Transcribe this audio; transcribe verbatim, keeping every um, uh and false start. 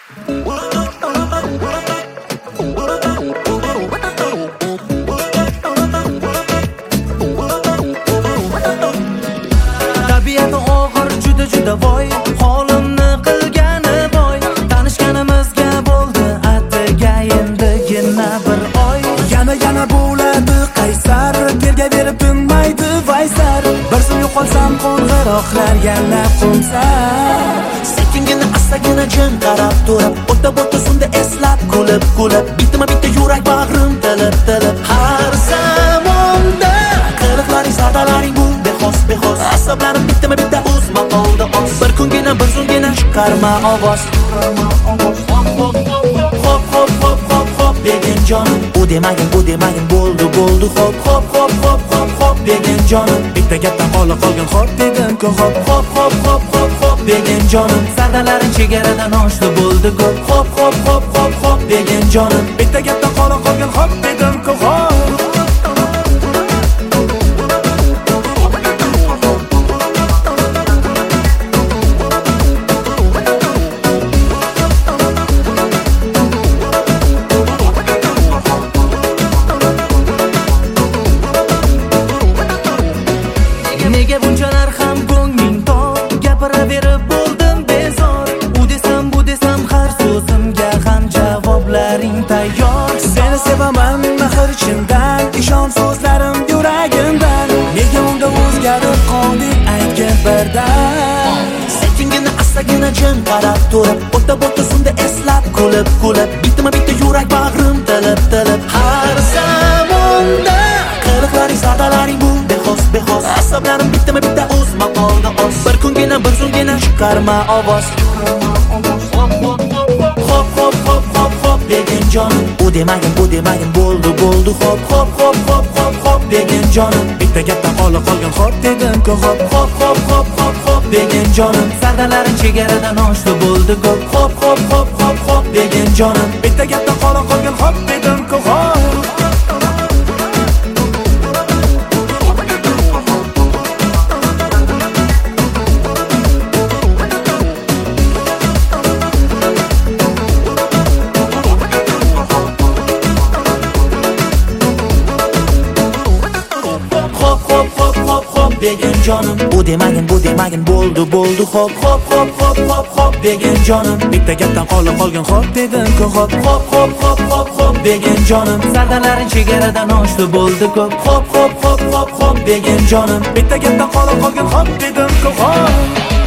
Tabiati og'ir juda juda voy, holimni qilgani boy. Tanishganimizga bo'ldi attiga endigina bir oy. Yana yana bo'ladi qaysar, terga berib tinmaydi vaysar. Bir zum yo'qolsam qo'ng'iroqlar yana qo'msa. Sekingina astagina jin qarab turib, o'ta bo'ta sunda eslab kulib kulib, bitma bitta yurak bag'rim tilib tilib. Har zamonda qiliqlaring sadalaring bu bexos bexos, asablarim bitma bitta o'zma qoldi oz. Bir kungina bir zungina chiqarma ovoz. Hop hop hop hop hop degin jonim, u demagin bu demagin bo'ldi bo'ldi. Hop hop hop hop hop hop degin jonim, bitta gapdan qolib qolgan hop dedim-ku. hop hop hop hop hop hop degin jonim, sadalaring chegaradan oshdi bo'ldi ko'p. Hop hop hop hop hop degin jonim, bitta gapdan qolib qolgan hop dedim-ku. Nega bunchalar ham ko'ngling tor, gapiraverib bo'ldim bezor. U desam bu desam har so'zimga ham javoblaring tayyor. Seni sevaman mehr chindan, ishon so'zlarim yuragimdan. Nega unda o'zgarib qolding aytgin birdan. Sekingina astagina jin qarab turib, o'ta bo'ta sunda eslab kulib kulib, bitma bitta yurak bag'rim tilib tilib. Har zamonda qiliqlaring sadalaring bu bexos bexos, asablarim bitma bitta o'zma qoldi oz. Bir kungina bir zungina chiqarma ovoz. Hop hop hop hop hop degin jonim, u demagin bu demagin bo'ldi bo'ldi. Hop hop hop hop hop hop degin jonim, bitta gapdan qolib qolgan hop dedim-ku. hop hop hop hop hop hop degin jonim, sadalaring chegaradan oshdi bo'ldi ko'p. Hop hop hop hop hop degin jonim, bitta gapdan qolib qolgan hop dedim-ku. degin jonim, u demagin bu demagin bo'ldi bo'ldi. Hop hop hop hop hop hop degin jonim, bitta gapdan qolib qolgan hop dedim-ku. hop hop hop hop hop hop degin jonim, sadalaring chegaradan oshdi bo'ldi ko'p. Hop hop hop hop hop degin jonim, bitta gapdan qolib qolgan hop dedim-ku.